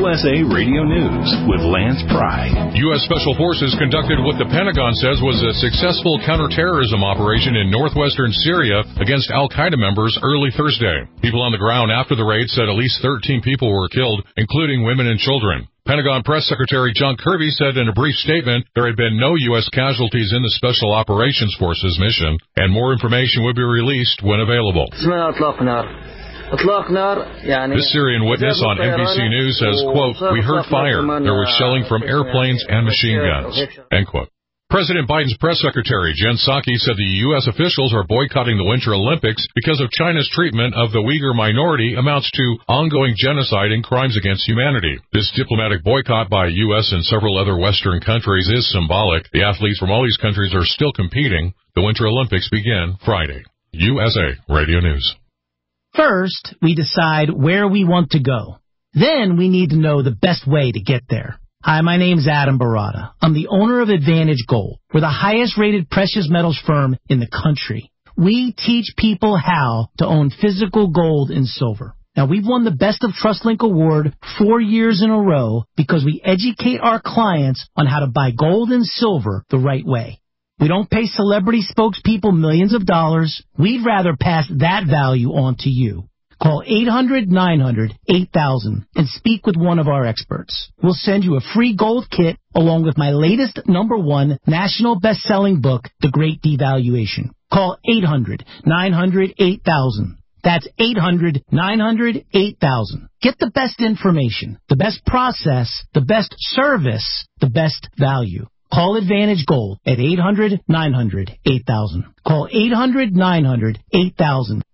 USA Radio News with Lance Pry. U.S. Special Forces conducted what the Pentagon says was a successful counterterrorism operation in northwestern Syria against al-Qaeda members early Thursday. People on the ground after the raid said at least 13 people were killed, including women and children. Pentagon Press Secretary John Kirby said in a brief statement there had been no U.S. casualties in the Special Operations Forces mission, and more information would be released when available. This Syrian witness on NBC News says, quote, "We heard fire. There was shelling from airplanes and machine guns," end quote. President Biden's press secretary, Jen Psaki, said the U.S. officials are boycotting the Winter Olympics because of China's treatment of the Uyghur minority amounts to ongoing genocide and crimes against humanity. This diplomatic boycott by U.S. and several other Western countries is symbolic. The athletes from all these countries are still competing. The Winter Olympics begin Friday. USA Radio News. First, we decide where we want to go. Then we need to know the best way to get there. Hi, my name's Adam Barata. I'm the owner of Advantage Gold. We're the highest-rated precious metals firm in the country. We teach people how to own physical gold and silver. Now, we've won the Best of TrustLink Award 4 years in a row because we educate our clients on how to buy gold and silver the right way. We don't pay celebrity spokespeople millions of dollars. We'd rather pass that value on to you. Call 800-900-8000 and speak with one of our experts. We'll send you a free gold kit along with my latest #1 national best-selling book, The Great Devaluation. Call 800-900-8000. That's 800-900-8000. Get the best information, the best process, the best service, the best value. Call Advantage Gold at 800-900-8000. Call 800-900-8000.